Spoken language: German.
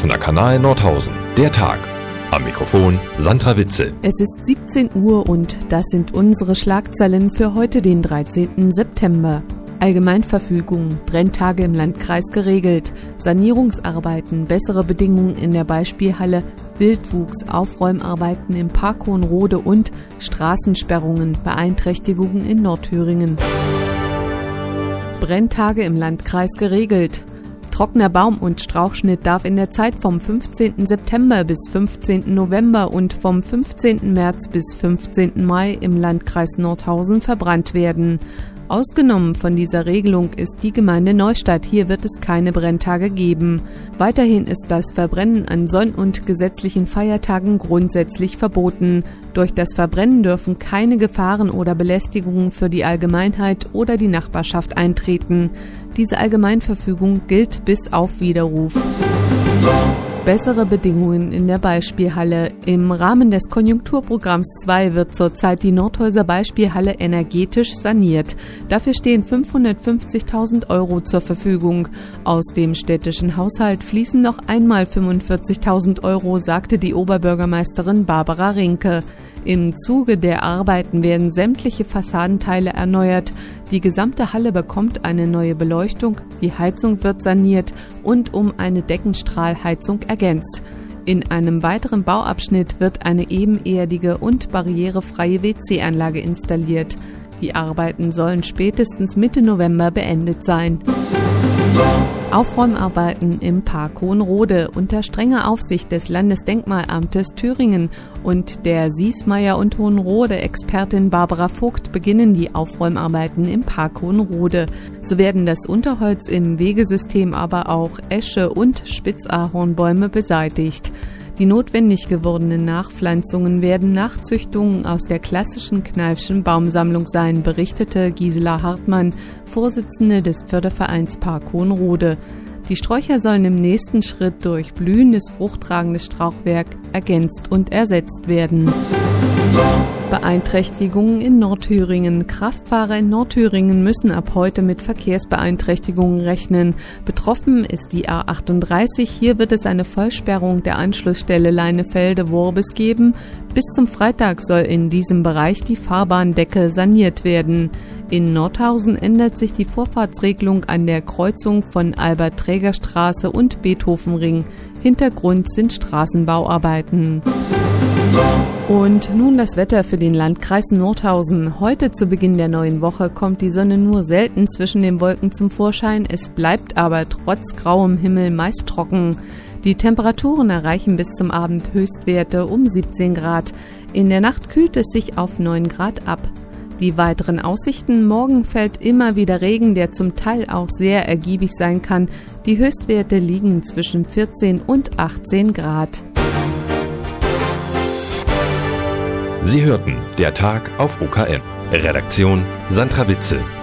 Offener Kanal Nordhausen. Der Tag. Am Mikrofon Sandra Witzel. Es ist 17 Uhr und das sind unsere Schlagzeilen für heute, den 13. September. Allgemeinverfügung, Brenntage im Landkreis geregelt, Sanierungsarbeiten, bessere Bedingungen in der Beispielhalle, Wildwuchs, Aufräumarbeiten im Park Hohenrode und Straßensperrungen, Beeinträchtigungen in Nordthüringen. Brenntage im Landkreis geregelt. Trockener Baum- und Strauchschnitt darf in der Zeit vom 15. September bis 15. November und vom 15. März bis 15. Mai im Landkreis Nordhausen verbrannt werden. Ausgenommen von dieser Regelung ist die Gemeinde Neustadt. Hier wird es keine Brenntage geben. Weiterhin ist das Verbrennen an Sonn- und gesetzlichen Feiertagen grundsätzlich verboten. Durch das Verbrennen dürfen keine Gefahren oder Belästigungen für die Allgemeinheit oder die Nachbarschaft eintreten. Diese Allgemeinverfügung gilt bis auf Widerruf. Bessere Bedingungen in der Beispielhalle. Im Rahmen des Konjunkturprogramms 2 wird zurzeit die Nordhäuser Beispielhalle energetisch saniert. Dafür stehen 550.000 € zur Verfügung. Aus dem städtischen Haushalt fließen noch einmal 45.000 €, sagte die Oberbürgermeisterin Barbara Rinke. Im Zuge der Arbeiten werden sämtliche Fassadenteile erneuert. Die gesamte Halle bekommt eine neue Beleuchtung, die Heizung wird saniert und um eine Deckenstrahlheizung ergänzt. In einem weiteren Bauabschnitt wird eine ebenerdige und barrierefreie WC-Anlage installiert. Die Arbeiten sollen spätestens Mitte November beendet sein. Aufräumarbeiten im Park Hohenrode. Unter strenger Aufsicht des Landesdenkmalamtes Thüringen und der Siesmayer und Hohenrode-Expertin Barbara Vogt beginnen die Aufräumarbeiten im Park Hohenrode. So werden das Unterholz im Wegesystem, aber auch Esche und Spitzahornbäume beseitigt. Die notwendig gewordenen Nachpflanzungen werden Nachzüchtungen aus der klassischen Kneifschen Baumsammlung sein, berichtete Gisela Hartmann, Vorsitzende des Fördervereins Park Hohenrode. Die Sträucher sollen im nächsten Schritt durch blühendes, fruchttragendes Strauchwerk ergänzt und ersetzt werden. Beeinträchtigungen in Nordthüringen. Kraftfahrer in Nordthüringen müssen ab heute mit Verkehrsbeeinträchtigungen rechnen. Betroffen ist die A38. Hier wird es eine Vollsperrung der Anschlussstelle Leinefelde-Worbis geben. Bis zum Freitag soll in diesem Bereich die Fahrbahndecke saniert werden. In Nordhausen ändert sich die Vorfahrtsregelung an der Kreuzung von Albert-Träger-Straße und Beethovenring. Hintergrund sind Straßenbauarbeiten. Und nun das Wetter für den Landkreis Nordhausen. Heute zu Beginn der neuen Woche kommt die Sonne nur selten zwischen den Wolken zum Vorschein. Es bleibt aber trotz grauem Himmel meist trocken. Die Temperaturen erreichen bis zum Abend Höchstwerte um 17 Grad. In der Nacht kühlt es sich auf 9 Grad ab. Die weiteren Aussichten: Morgen fällt immer wieder Regen, der zum Teil auch sehr ergiebig sein kann. Die Höchstwerte liegen zwischen 14 und 18 Grad. Sie hörten Der Tag auf OKM. Redaktion Sandra Witzel.